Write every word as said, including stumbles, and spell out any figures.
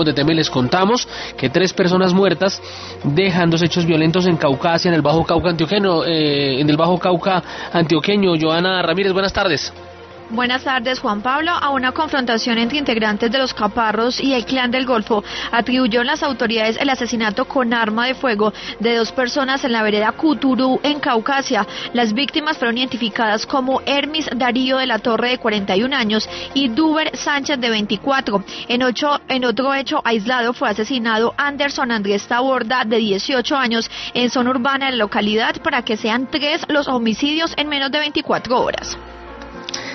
de tema y les contamos que tres personas muertas dejan dos hechos violentos en Caucasia, en el Bajo Cauca antioqueño, eh, en el Bajo Cauca antioqueño. Joana Ramírez, buenas tardes. Buenas tardes, Juan Pablo. A una confrontación entre integrantes de los Caparros y el Clan del Golfo atribuyeron las autoridades el asesinato con arma de fuego de dos personas en la vereda Cuturú, en Caucasia. Las víctimas fueron identificadas como Hermis Darío de la Torre, de cuarenta y un años, y Duber Sánchez, de veinticuatro. En, ocho, en otro hecho aislado fue asesinado Anderson Andrés Taborda, de dieciocho años, en zona urbana de la localidad, para que sean tres los homicidios en menos de veinticuatro horas.